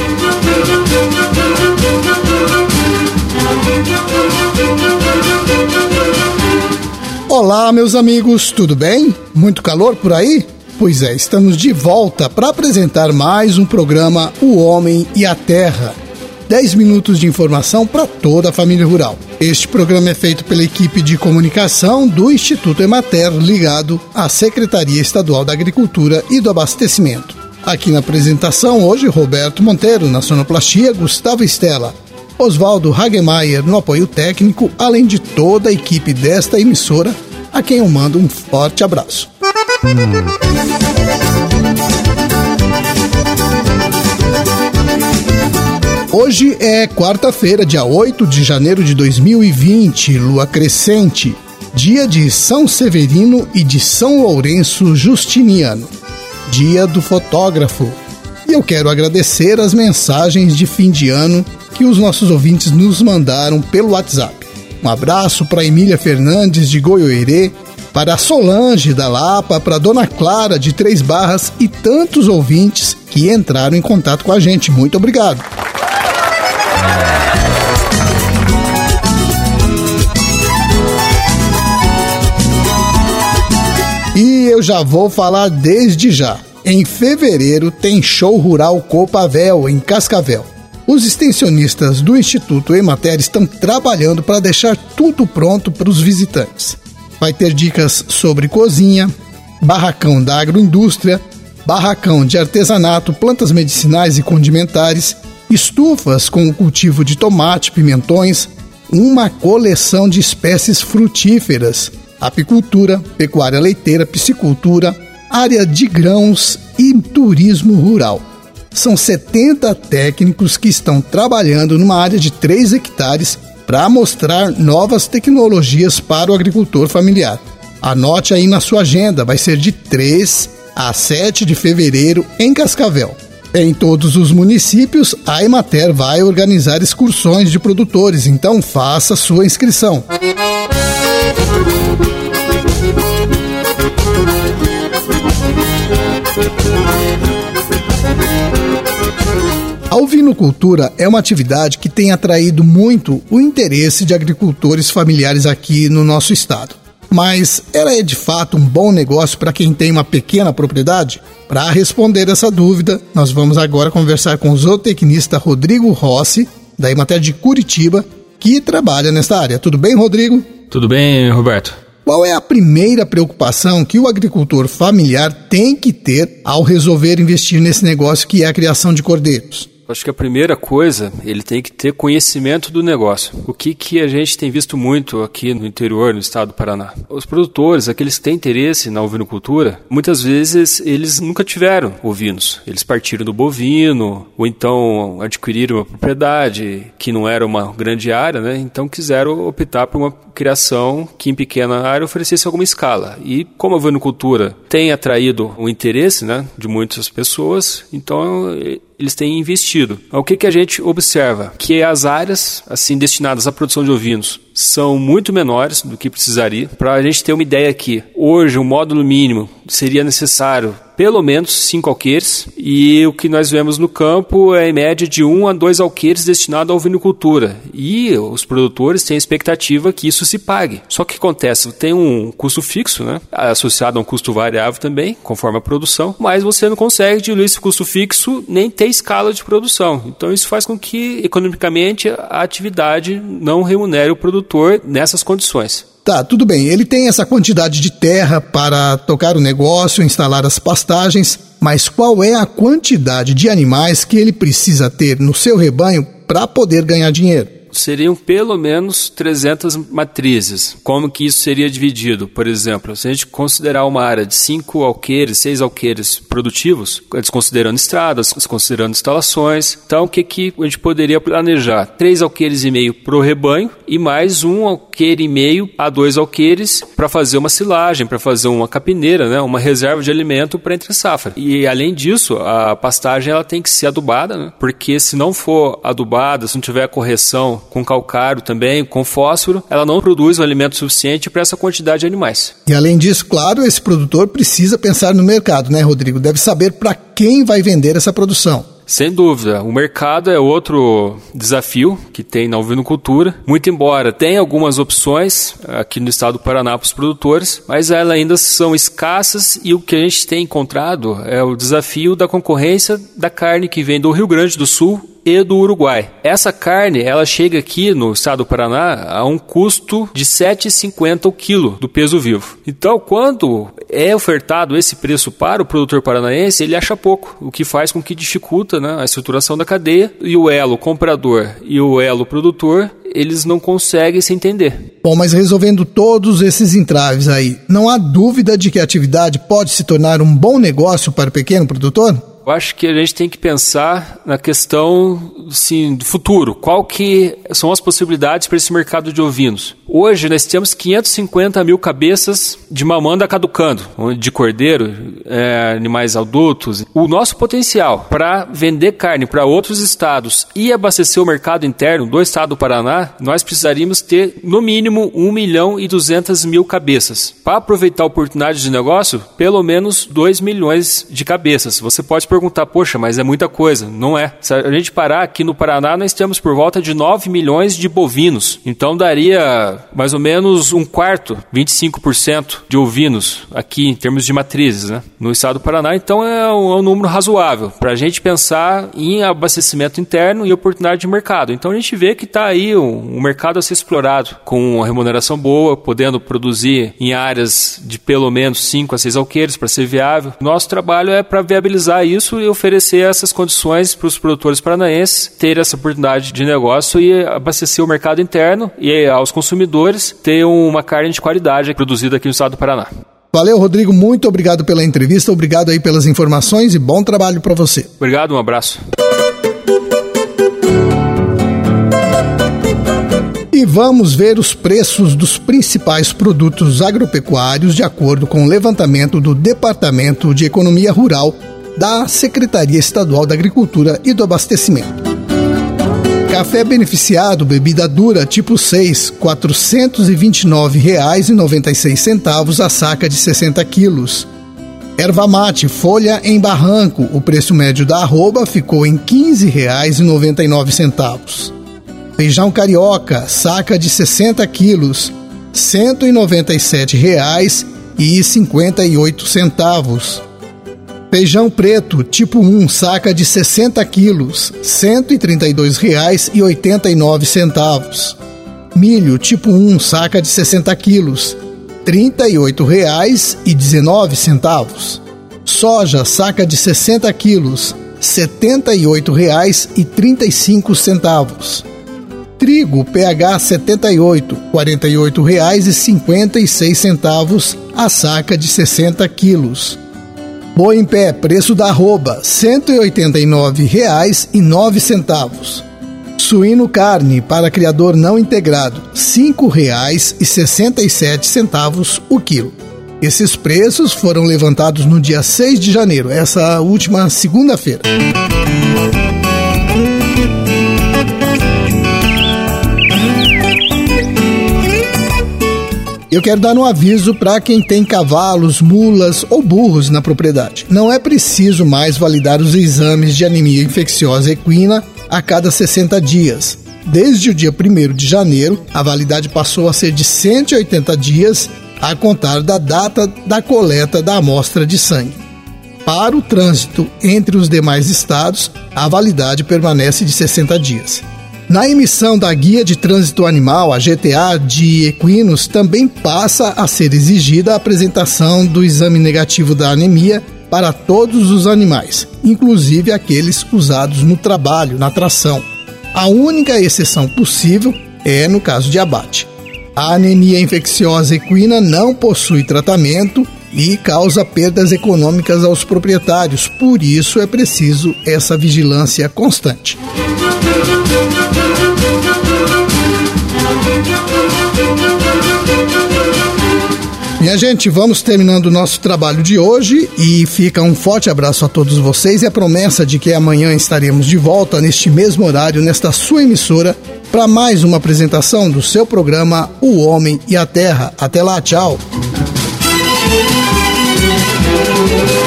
Olá, meus amigos, tudo bem? Muito calor por aí? Pois é, estamos de volta para apresentar mais um programa O Homem e a Terra. 10 minutos de informação para toda a família rural. Este programa é feito pela equipe de comunicação do Instituto Emater, ligado à Secretaria Estadual da Agricultura e do Abastecimento. Aqui na apresentação hoje, Roberto Monteiro, na sonoplastia, Gustavo Estela, Oswaldo Hagemeyer no apoio técnico, além de toda a equipe desta emissora, a quem eu mando um forte abraço. Hoje é quarta-feira, dia 8 de janeiro de 2020, lua crescente, dia de São Severino e de São Lourenço Justiniano, dia do fotógrafo. E eu quero agradecer as mensagens de fim de ano que os nossos ouvintes nos mandaram pelo WhatsApp. Um abraço para Emília Fernandes de Goiôerê, para a Solange da Lapa, para a Dona Clara de Três Barras e tantos ouvintes que entraram em contato com a gente. Muito obrigado. E eu já vou falar desde já. Em fevereiro tem Show Rural Copavel, em Cascavel. Os extensionistas do Instituto Emater estão trabalhando para deixar tudo pronto para os visitantes. Vai ter dicas sobre cozinha, barracão da agroindústria, barracão de artesanato, plantas medicinais e condimentares, estufas com o cultivo de tomate, pimentões, uma coleção de espécies frutíferas, apicultura, pecuária leiteira, piscicultura, área de grãos e turismo rural. São 70 técnicos que estão trabalhando numa área de 3 hectares para mostrar novas tecnologias para o agricultor familiar. Anote aí na sua agenda, vai ser de 3 a 7 de fevereiro em Cascavel. Em todos os municípios, a Emater vai organizar excursões de produtores, então faça sua inscrição. A ovinocultura é uma atividade que tem atraído muito o interesse de agricultores familiares aqui no nosso estado. Mas ela é de fato um bom negócio para quem tem uma pequena propriedade? Para responder essa dúvida, nós vamos agora conversar com o zootecnista Rodrigo Rossi, da Emater de Curitiba, que trabalha nesta área. Tudo bem, Rodrigo? Tudo bem, Roberto. Qual é a primeira preocupação que o agricultor familiar tem que ter ao resolver investir nesse negócio que é a criação de cordeiros? Acho que a primeira coisa, ele tem que ter conhecimento do negócio. O que a gente tem visto muito aqui no interior, no estado do Paraná? Os produtores, aqueles que têm interesse na ovinocultura, muitas vezes eles nunca tiveram ovinos. Eles partiram do bovino, ou então adquiriram uma propriedade que não era uma grande área, né? Então quiseram optar por uma criação que em pequena área oferecesse alguma escala. E como a ovinocultura tem atraído o interesse, né, de muitas pessoas, então eles têm investido. O que a gente observa? Que as áreas assim destinadas à produção de ovinos são muito menores do que precisaria. Para a gente ter uma ideia aqui, hoje o módulo mínimo seria necessário pelo menos 5 alqueires, e o que nós vemos no campo é em média de 1 a 2 alqueires destinados à ovinocultura. E os produtores têm a expectativa que isso se pague. Só que acontece, tem um custo fixo, né, associado a um custo variável também, conforme a produção, mas você não consegue diluir esse custo fixo nem ter escala de produção. Então isso faz com que, economicamente, a atividade não remunere o produtor nessas condições. Tá, tudo bem. Ele tem essa quantidade de terra para tocar o negócio, instalar as pastagens, mas qual é a quantidade de animais que ele precisa ter no seu rebanho para poder ganhar dinheiro? Seriam pelo menos 300 matrizes. Como que isso seria dividido? Por exemplo, se a gente considerar uma área de 5 alqueires, 6 alqueires produtivos, desconsiderando estradas, desconsiderando instalações, então o que a gente poderia planejar? 3 alqueires e meio para o rebanho e mais 1 alqueire e meio a 2 alqueires para fazer uma silagem, para fazer uma capineira, né? Uma reserva de alimento para entre safra. E além disso, a pastagem ela tem que ser adubada, né? Porque se não for adubada, se não tiver correção com calcário também, com fósforo, ela não produz o alimento suficiente para essa quantidade de animais. E além disso, claro, esse produtor precisa pensar no mercado, né, Rodrigo? Deve saber para quem vai vender essa produção. Sem dúvida, o mercado é outro desafio que tem na ovinocultura. Muito embora tenha algumas opções aqui no estado do Paraná para os produtores, mas elas ainda são escassas e o que a gente tem encontrado é o desafio da concorrência da carne que vem do Rio Grande do Sul e do Uruguai. Essa carne, ela chega aqui no estado do Paraná a um custo de R$ 7,50 o quilo do peso vivo. Então, quando é ofertado esse preço para o produtor paranaense, ele acha pouco, o que faz com que dificulta, né, a estruturação da cadeia, e o elo comprador e o elo produtor, eles não conseguem se entender. Bom, mas resolvendo todos esses entraves aí, não há dúvida de que a atividade pode se tornar um bom negócio para o pequeno produtor? Eu acho que a gente tem que pensar na questão, assim, do futuro. Qual que são as possibilidades para esse mercado de ovinos? Hoje nós temos 550 mil cabeças de mamanda caducando, de cordeiro, animais adultos. O nosso potencial para vender carne para outros estados e abastecer o mercado interno do estado do Paraná, nós precisaríamos ter no mínimo 1.200.000 cabeças. Para aproveitar a oportunidade de negócio, pelo menos 2 milhões de cabeças. Você pode perguntar, poxa, mas é muita coisa. Não é. Se a gente parar aqui no Paraná, nós temos por volta de 9 milhões de bovinos. Então daria mais ou menos um quarto, 25% de ovinos aqui em termos de matrizes, né, no estado do Paraná. Então é um número razoável para a gente pensar em abastecimento interno e oportunidade de mercado. Então a gente vê que está aí um mercado a ser explorado com uma remuneração boa, podendo produzir em áreas de pelo menos 5 a 6 alqueires para ser viável. Nosso trabalho é para viabilizar isso e oferecer essas condições para os produtores paranaenses ter essa oportunidade de negócio e abastecer o mercado interno e aos consumidores ter uma carne de qualidade produzida aqui no estado do Paraná. Valeu, Rodrigo, muito obrigado pela entrevista, obrigado aí pelas informações e bom trabalho para você. Obrigado, um abraço. E vamos ver os preços dos principais produtos agropecuários de acordo com o levantamento do Departamento de Economia Rural da Secretaria Estadual da Agricultura e do Abastecimento. Café beneficiado, bebida dura tipo 6, R$ 429,96 a saca de 60 quilos. Erva mate, folha em barranco, o preço médio da arroba ficou em R$ 15,99. Feijão carioca, saca de 60 quilos, R$ 197,58. Feijão preto, tipo 1, saca de 60 quilos, R$ 132,89. Milho, tipo 1, saca de 60 quilos, R$ 38,19. Soja, saca de 60 quilos, R$ 78,35. Trigo, PH 78, R$ 48,56 a saca de 60 quilos. Boi em pé, preço da arroba, R$ 189,09. Suíno carne para criador não integrado, R$ 5,67 o quilo. Esses preços foram levantados no dia 6 de janeiro, essa última segunda-feira. Eu quero dar um aviso para quem tem cavalos, mulas ou burros na propriedade. Não é preciso mais validar os exames de anemia infecciosa equina a cada 60 dias. Desde o dia 1º de janeiro, a validade passou a ser de 180 dias a contar da data da coleta da amostra de sangue. Para o trânsito entre os demais estados, a validade permanece de 60 dias. Na emissão da Guia de Trânsito Animal, a GTA de equinos, também passa a ser exigida a apresentação do exame negativo da anemia para todos os animais, inclusive aqueles usados no trabalho, na tração. A única exceção possível é no caso de abate. A anemia infecciosa equina não possui tratamento e causa perdas econômicas aos proprietários, por isso é preciso essa vigilância constante. Minha gente, vamos terminando o nosso trabalho de hoje e fica um forte abraço a todos vocês e a promessa de que amanhã estaremos de volta neste mesmo horário, nesta sua emissora, para mais uma apresentação do seu programa O Homem e a Terra. Até lá, tchau!